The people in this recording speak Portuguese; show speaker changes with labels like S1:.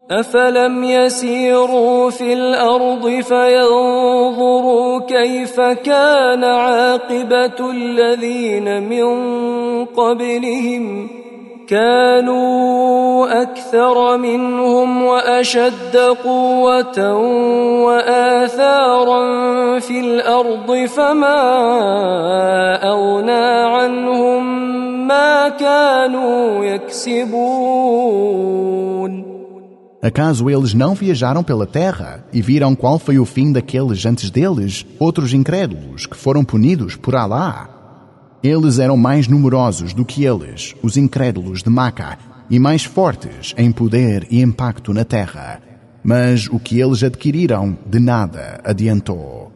S1: أفلم يسيروا في الأرض فينظروا كيف كان عاقبة الذين من قبلهم كانوا أكثر منهم وأشد قوة وآثارا في الأرض فما أغنى عنهم ما كانوا يكسبون.
S2: Acaso eles não viajaram pela terra e viram qual foi o fim daqueles antes deles, outros incrédulos que foram punidos por Alá? Eles eram mais numerosos do que eles, os incrédulos de Maca, e mais fortes em poder e impacto na terra. Mas o que eles adquiriram de nada adiantou.